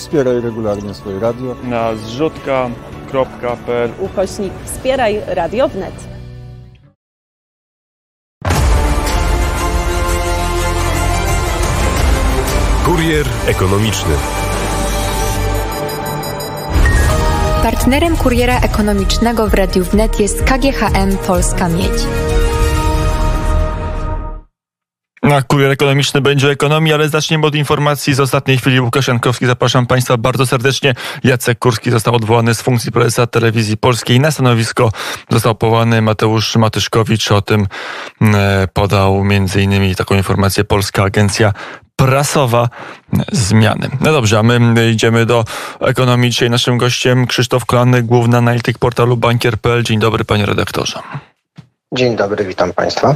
Wspieraj regularnie swoje radio na zrzutka.pl/wspieraj radio wnet. Kurier ekonomiczny. Partnerem kuriera ekonomicznego w Radiu Wnet jest KGHM Polska Miedź. Kurier ekonomiczny będzie o ekonomii, ale zaczniemy od informacji z ostatniej chwili. Łukasz Jankowski, zapraszam Państwa bardzo serdecznie. Jacek Kurski został odwołany z funkcji prezesa Telewizji Polskiej. Na stanowisko został powołany Mateusz Matyszkowicz. O tym podał m.in. taką informację Polska Agencja Prasowa. Zmiany. No dobrze, a my idziemy do ekonomii. Dzisiaj naszym gościem Krzysztof Kolany, główny analityk portalu bankier.pl. Dzień dobry, panie redaktorze. Dzień dobry, witam Państwa.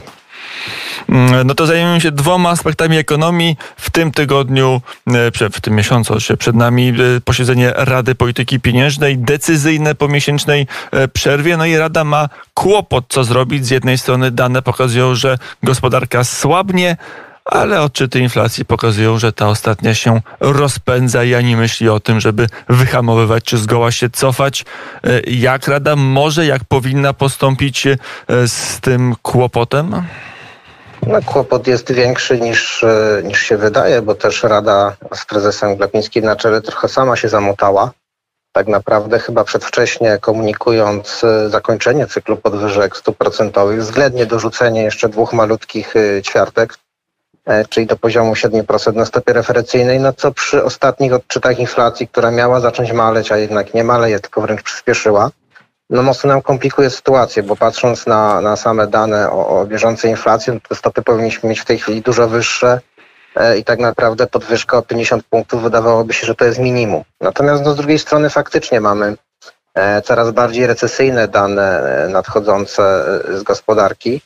No to zajmiemy się dwoma aspektami ekonomii. W tym tygodniu, w tym miesiącu przed nami posiedzenie Rady Polityki Pieniężnej, decyzyjne po miesięcznej przerwie. No i Rada ma kłopot, co zrobić. Z jednej strony dane pokazują, że gospodarka słabnie, ale odczyty inflacji pokazują, że ta ostatnia się rozpędza i ani myśli o tym, żeby wyhamowywać czy zgoła się cofać. Jak Rada może, jak powinna postąpić z tym kłopotem? No, kłopot jest większy niż się wydaje, bo też Rada z prezesem Glapińskim na czele trochę sama się zamotała. Tak naprawdę chyba przedwcześnie komunikując zakończenie cyklu podwyżek stóp procentowych, względnie dorzucenie jeszcze dwóch malutkich ćwiartek, czyli do poziomu 7% na stopie referencyjnej, no co przy ostatnich odczytach inflacji, która miała zacząć maleć, a jednak nie maleje, tylko wręcz przyspieszyła, no mocno nam komplikuje sytuację, bo patrząc na same dane o bieżącej inflacji, no te stopy powinniśmy mieć w tej chwili dużo wyższe i tak naprawdę podwyżka o 50 punktów wydawałoby się, że to jest minimum. Natomiast no, z drugiej strony faktycznie mamy coraz bardziej recesyjne dane nadchodzące z gospodarki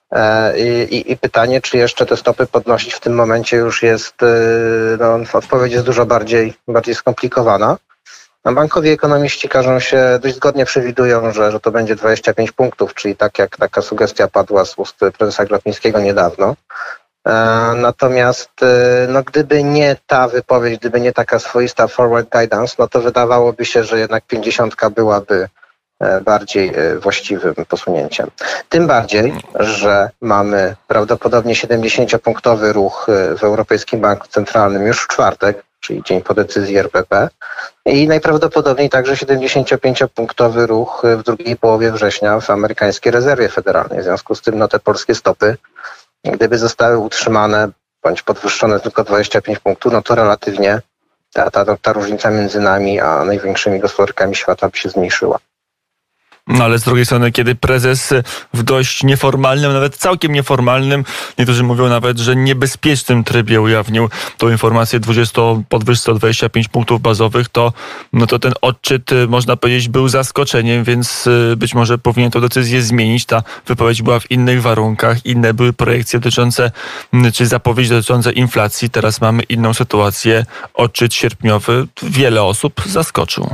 i pytanie, czy jeszcze te stopy podnosić w tym momencie już jest, no odpowiedź jest dużo bardziej skomplikowana. A bankowi ekonomiści każą się, dość zgodnie przewidują, że to będzie 25 punktów, czyli tak jak taka sugestia padła z ust prezesa Glapińskiego niedawno. Natomiast no, gdyby nie ta wypowiedź, gdyby nie taka swoista forward guidance, no to wydawałoby się, że jednak 50 byłaby bardziej właściwym posunięciem. Tym bardziej, że mamy prawdopodobnie 70-punktowy ruch w Europejskim Banku Centralnym już w czwartek, czyli dzień po decyzji RPP i najprawdopodobniej także 75-punktowy ruch w drugiej połowie września w amerykańskiej rezerwie federalnej. W związku z tym no, te polskie stopy, gdyby zostały utrzymane bądź podwyższone tylko 25 punktów, no to relatywnie ta różnica między nami a największymi gospodarkami świata by się zmniejszyła. No ale z drugiej strony, kiedy prezes w dość nieformalnym, nawet całkiem nieformalnym, niektórzy mówią nawet, że niebezpiecznym trybie ujawnił tą informację podwyżce o 25 punktów bazowych, to ten odczyt, można powiedzieć, był zaskoczeniem, więc być może powinien tę decyzję zmienić. Ta wypowiedź była w innych warunkach, inne były projekcje dotyczące, czy zapowiedzi dotyczące inflacji. Teraz mamy inną sytuację. Odczyt sierpniowy wiele osób zaskoczył.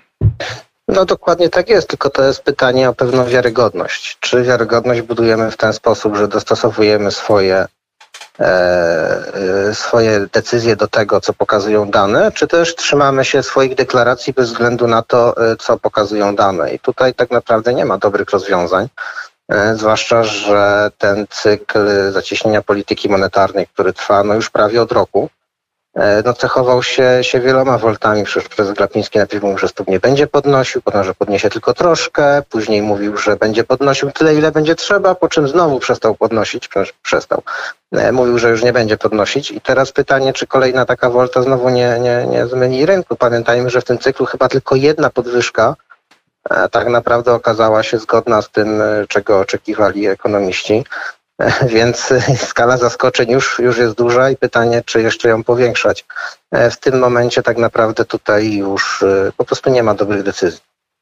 No dokładnie tak jest, tylko to jest pytanie o pewną wiarygodność. Czy wiarygodność budujemy w ten sposób, że dostosowujemy swoje decyzje do tego, co pokazują dane, czy też trzymamy się swoich deklaracji bez względu na to, co pokazują dane. I tutaj tak naprawdę nie ma dobrych rozwiązań, zwłaszcza, że ten cykl zacieśnienia polityki monetarnej, który trwa no już prawie od roku, no cechował się wieloma woltami. Przecież prezes Glapiński najpierw mówił, że stóp nie będzie podnosił, potem, że podniesie tylko troszkę, później mówił, że będzie podnosił tyle, ile będzie trzeba, po czym znowu przestał podnosić, mówił, że już nie będzie podnosić i teraz pytanie, czy kolejna taka wolta znowu nie zmieni rynku. Pamiętajmy, że w tym cyklu chyba tylko jedna podwyżka tak naprawdę okazała się zgodna z tym, czego oczekiwali ekonomiści. Więc skala zaskoczeń już jest duża i pytanie, czy jeszcze ją powiększać. W tym momencie tak naprawdę tutaj już po prostu nie ma dobrych decyzji.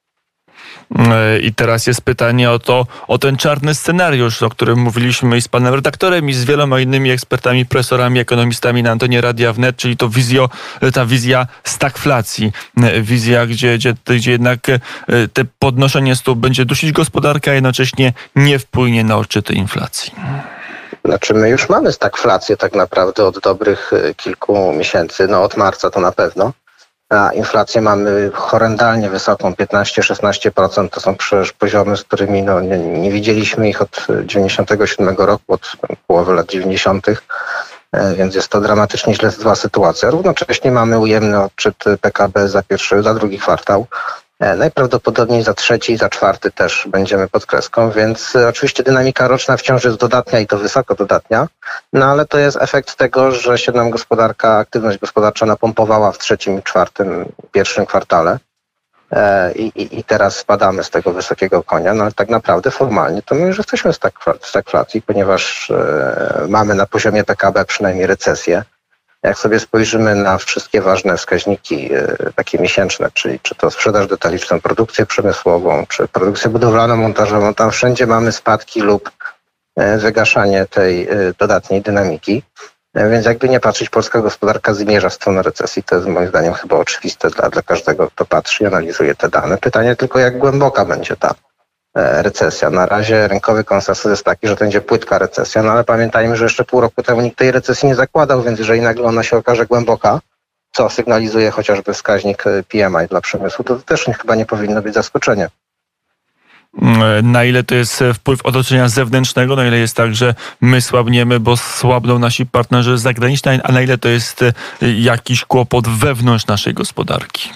I teraz jest pytanie o ten czarny scenariusz, o którym mówiliśmy i z panem redaktorem, i z wieloma innymi ekspertami, profesorami, ekonomistami na antenie Radia Wnet, czyli ta wizja stagflacji. Wizja, gdzie jednak te podnoszenie stóp będzie dusić gospodarkę, a jednocześnie nie wpłynie na odczyty inflacji. Znaczy my już mamy stagflację tak naprawdę od dobrych kilku miesięcy, no od marca to na pewno. a inflację mamy horrendalnie wysoką, 15-16%. To są przecież poziomy, z którymi nie widzieliśmy ich od 97 roku, od połowy lat 90., więc jest to dramatycznie źle zła sytuacja. Równocześnie mamy ujemny odczyt PKB za drugi kwartał. Najprawdopodobniej za trzeci i za czwarty też będziemy pod kreską, więc oczywiście dynamika roczna wciąż jest dodatnia i to wysoko dodatnia, ale to jest efekt tego, że się nam aktywność gospodarcza napompowała w trzecim, czwartym, pierwszym kwartale i teraz spadamy z tego wysokiego konia, ale tak naprawdę formalnie to my już jesteśmy w stagflacji, ponieważ mamy na poziomie PKB przynajmniej recesję. Jak sobie spojrzymy na wszystkie ważne wskaźniki takie miesięczne, czyli czy to sprzedaż detaliczną, produkcję przemysłową, czy produkcję budowlaną, montażową, tam wszędzie mamy spadki lub wygaszanie tej dodatniej dynamiki. Więc jakby nie patrzeć, polska gospodarka zmierza w stronę recesji. To jest moim zdaniem chyba oczywiste dla każdego, kto patrzy i analizuje te dane. Pytanie tylko, jak głęboka będzie ta recesja. Na razie rynkowy konsensus jest taki, że to będzie płytka recesja, ale pamiętajmy, że jeszcze pół roku temu nikt tej recesji nie zakładał, więc jeżeli nagle ona się okaże głęboka, co sygnalizuje chociażby wskaźnik PMI dla przemysłu, to też chyba nie powinno być zaskoczenie. Na ile to jest wpływ otoczenia zewnętrznego, na ile jest tak, że my słabniemy, bo słabną nasi partnerzy zagraniczni, a na ile to jest jakiś kłopot wewnątrz naszej gospodarki?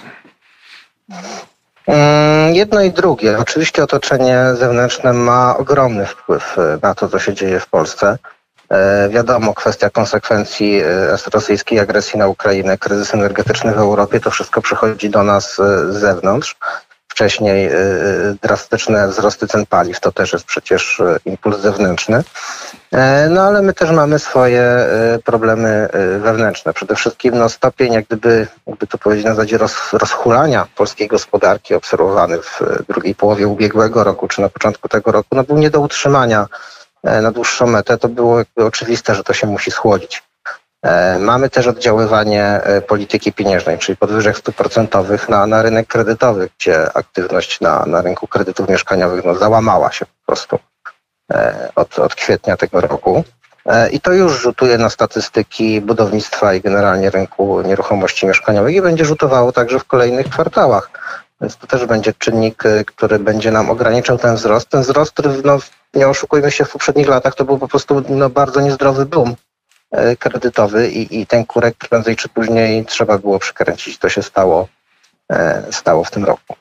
Jedno i drugie. Oczywiście otoczenie zewnętrzne ma ogromny wpływ na to, co się dzieje w Polsce. Wiadomo, kwestia konsekwencji rosyjskiej agresji na Ukrainę, kryzys energetyczny w Europie, to wszystko przychodzi do nas z zewnątrz. Wcześniej drastyczne wzrosty cen paliw, to też jest przecież impuls zewnętrzny. Ale my też mamy swoje problemy wewnętrzne. Przede wszystkim stopień, jakby to powiedzieć, na zasadzie rozhulania polskiej gospodarki obserwowany w drugiej połowie ubiegłego roku, czy na początku tego roku, był nie do utrzymania na dłuższą metę. To było jakby oczywiste, że to się musi schłodzić. Mamy też oddziaływanie polityki pieniężnej, czyli podwyżek stóp procentowych na rynek kredytowy, gdzie aktywność na rynku kredytów mieszkaniowych załamała się po prostu od kwietnia tego roku. I to już rzutuje na statystyki budownictwa i generalnie rynku nieruchomości mieszkaniowych i będzie rzutowało także w kolejnych kwartałach. Więc to też będzie czynnik, który będzie nam ograniczał ten wzrost. Ten wzrost, który, nie oszukujmy się, w poprzednich latach to był po prostu bardzo niezdrowy boom kredytowy i ten kurek prędzej czy później trzeba było przykręcić. To się stało w tym roku.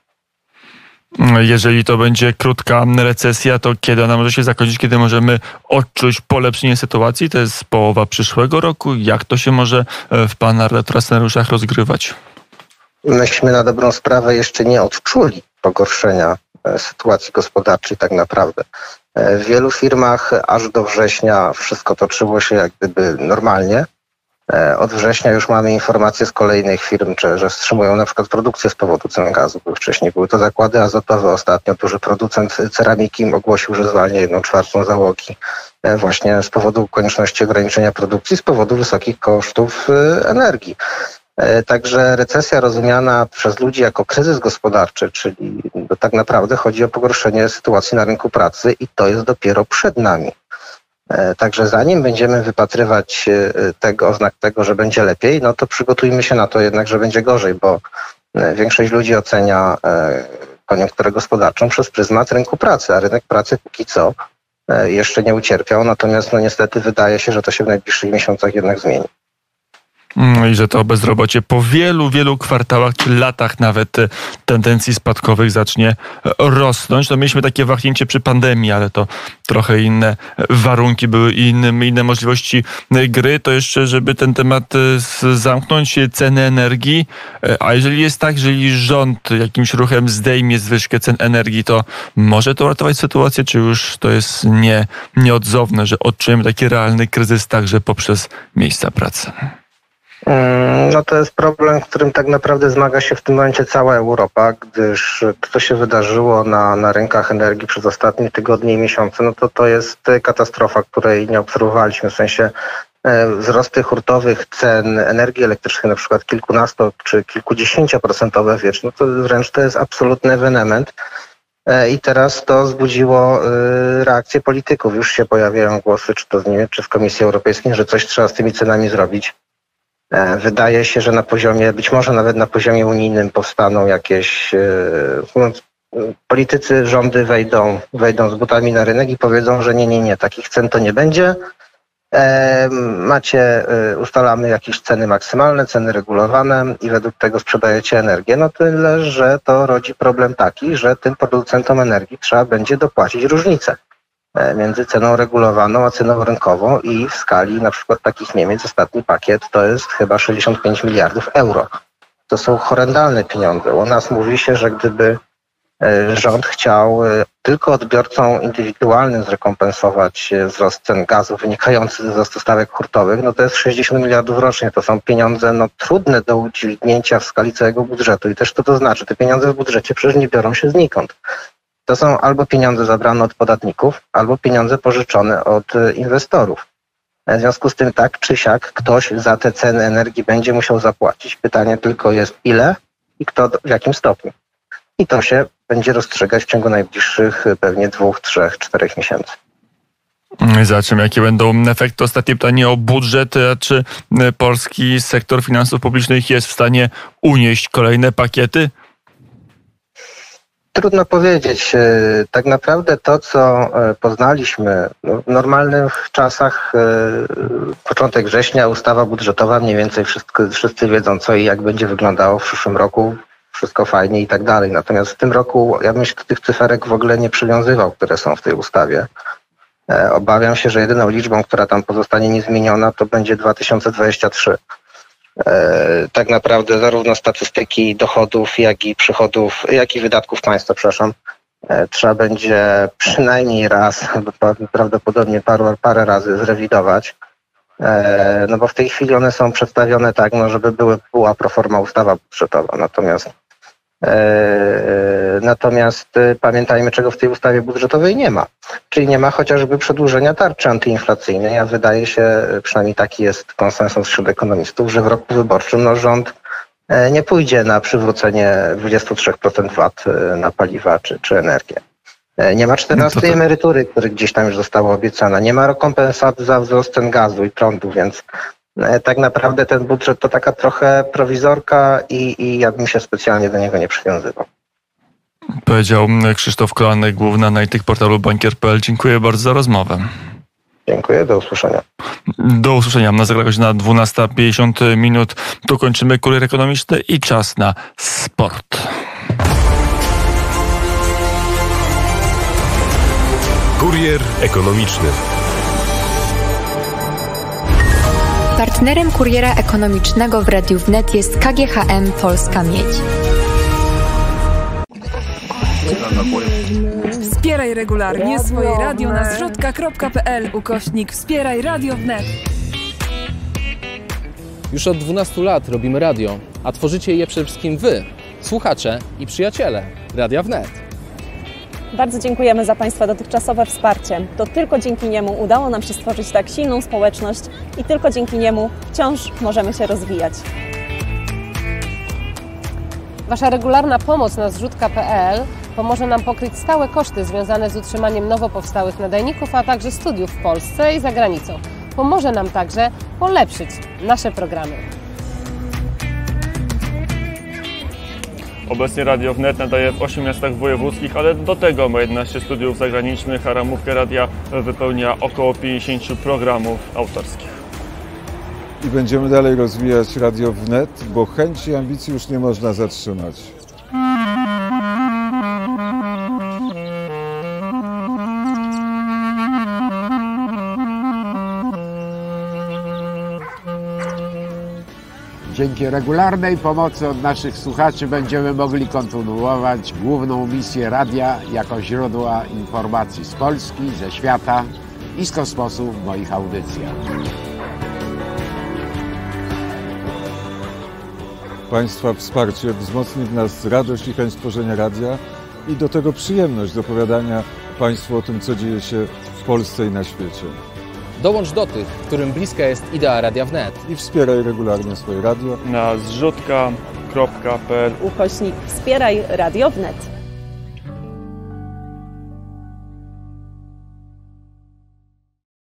Jeżeli to będzie krótka recesja, to kiedy ona może się zakończyć, kiedy możemy odczuć polepszenie sytuacji? To jest połowa przyszłego roku. Jak to się może w pana redaktora scenariuszach rozgrywać? Myśmy na dobrą sprawę jeszcze nie odczuli pogorszenia sytuacji gospodarczej tak naprawdę. W wielu firmach aż do września wszystko toczyło się jak gdyby normalnie. Od września już mamy informacje z kolejnych firm, że wstrzymują na przykład produkcję z powodu cen gazu. Wcześniej były to zakłady azotowe. Ostatnio duży producent ceramiki ogłosił, że zwalnia 1/4 załogi właśnie z powodu konieczności ograniczenia produkcji, z powodu wysokich kosztów energii. Także recesja rozumiana przez ludzi jako kryzys gospodarczy, czyli tak naprawdę chodzi o pogorszenie sytuacji na rynku pracy i to jest dopiero przed nami. Także zanim będziemy wypatrywać oznak tego, że będzie lepiej, to przygotujmy się na to jednak, że będzie gorzej, bo większość ludzi ocenia koniunkturę gospodarczą przez pryzmat rynku pracy, a rynek pracy póki co jeszcze nie ucierpiał, natomiast niestety wydaje się, że to się w najbliższych miesiącach jednak zmieni. I że to bezrobocie po wielu kwartałach czy latach nawet tendencji spadkowych zacznie rosnąć. Mieliśmy takie wahnięcie przy pandemii, ale to trochę inne warunki były i inne możliwości gry. To jeszcze, żeby ten temat zamknąć, ceny energii. A jeżeli jest tak, jeżeli rząd jakimś ruchem zdejmie zwyżkę cen energii, to może to uratować sytuację, czy już to jest nieodzowne, że odczujemy taki realny kryzys także poprzez miejsca pracy? To jest problem, w którym tak naprawdę zmaga się w tym momencie cała Europa, gdyż to, co się wydarzyło na rynkach energii przez ostatnie tygodnie i miesiące, to jest katastrofa, której nie obserwowaliśmy, w sensie wzrosty hurtowych cen energii elektrycznej, na przykład kilkunasto czy kilkudziesięcioprocentowe to wręcz to jest absolutny ewenement. I teraz to wzbudziło reakcję polityków. Już się pojawiają głosy, czy to z Niemiec, czy w Komisji Europejskiej, że coś trzeba z tymi cenami zrobić. Wydaje się, że na poziomie, być może nawet na poziomie unijnym powstaną jakieś... Politycy, rządy wejdą z butami na rynek i powiedzą, że nie, takich cen to nie będzie. Ustalamy jakieś ceny maksymalne, ceny regulowane i według tego sprzedajecie energię. No tyle, że to rodzi problem taki, że tym producentom energii trzeba będzie dopłacić różnicę między ceną regulowaną a ceną rynkową i w skali na przykład takich Niemiec ostatni pakiet to jest chyba 65 miliardów euro. To są horrendalne pieniądze. U nas mówi się, że gdyby rząd chciał tylko odbiorcom indywidualnym zrekompensować wzrost cen gazu wynikający ze wzrostu stawek hurtowych, no to jest 60 miliardów rocznie. To są pieniądze trudne do udźwignięcia w skali całego budżetu. I też to znaczy, te pieniądze w budżecie przecież nie biorą się znikąd. To są albo pieniądze zabrane od podatników, albo pieniądze pożyczone od inwestorów. W związku z tym tak czy siak ktoś za te ceny energii będzie musiał zapłacić. Pytanie tylko jest ile i kto w jakim stopniu. I to się będzie rozstrzygać w ciągu najbliższych pewnie 2, 3, 4 miesięcy. Zobaczymy, jakie będą efekty. Ostatnie pytanie o budżet. Czy polski sektor finansów publicznych jest w stanie unieść kolejne pakiety? Trudno powiedzieć. Tak naprawdę to, co poznaliśmy w normalnych czasach, początek września, ustawa budżetowa, mniej więcej wszyscy wiedzą, co i jak będzie wyglądało w przyszłym roku. Wszystko fajnie i tak dalej. Natomiast w tym roku ja bym się do tych cyferek w ogóle nie przywiązywał, które są w tej ustawie. Obawiam się, że jedyną liczbą, która tam pozostanie niezmieniona, to będzie 2023. Tak naprawdę zarówno statystyki dochodów, jak i przychodów, jak i wydatków państwa, trzeba będzie przynajmniej raz, prawdopodobnie parę razy zrewidować. No bo w tej chwili one są przedstawione tak, żeby była proforma ustawa budżetowa. Natomiast pamiętajmy, czego w tej ustawie budżetowej nie ma. Czyli nie ma chociażby przedłużenia tarczy antyinflacyjnej, a wydaje się, przynajmniej taki jest konsensus wśród ekonomistów, że w roku wyborczym rząd nie pójdzie na przywrócenie 23% VAT na paliwa czy energię. Nie ma 14 emerytury, które gdzieś tam już została obiecana. Nie ma rekompensat za wzrost cen gazu i prądu, więc tak naprawdę ten budżet to taka trochę prowizorka i ja bym się specjalnie do niego nie przywiązywał. Powiedział Krzysztof Kolanek, główny analityk portalu bankier.pl. Dziękuję bardzo za rozmowę. Dziękuję, do usłyszenia. Do usłyszenia. Na zegarach godzina 12:50. Tu kończymy Kurier Ekonomiczny i czas na sport. Kurier Ekonomiczny. Partnerem Kuriera Ekonomicznego w Radiu Wnet jest KGHM Polska Miedź. Wspieraj regularnie swoje radio na zrzutka.pl/wspieraj Radio Wnet. Już od 12 lat robimy radio, a tworzycie je przede wszystkim wy, słuchacze i przyjaciele Radia Wnet. Bardzo dziękujemy za Państwa dotychczasowe wsparcie. To tylko dzięki niemu udało nam się stworzyć tak silną społeczność i tylko dzięki niemu wciąż możemy się rozwijać. Wasza regularna pomoc na zrzutka.pl pomoże nam pokryć stałe koszty związane z utrzymaniem nowo powstałych nadajników, a także studiów w Polsce i za granicą. Pomoże nam także polepszyć nasze programy. Obecnie Radio Wnet nadaje w 8 miastach wojewódzkich, ale do tego ma 11 studiów zagranicznych, a ramówkę radia wypełnia około 50 programów autorskich. I będziemy dalej rozwijać Radio Wnet, bo chęci i ambicji już nie można zatrzymać. Dzięki regularnej pomocy od naszych słuchaczy będziemy mogli kontynuować główną misję radia jako źródła informacji z Polski, ze świata i z kosmosu w moich audycjach. Państwa wsparcie wzmocni w nas radość i chęć tworzenia radia i do tego przyjemność do opowiadania Państwu o tym, co dzieje się w Polsce i na świecie. Dołącz do tych, którym bliska jest idea Radia Wnet. I wspieraj regularnie swoje radio na zrzutka.pl/wspieraj Radio Wnet.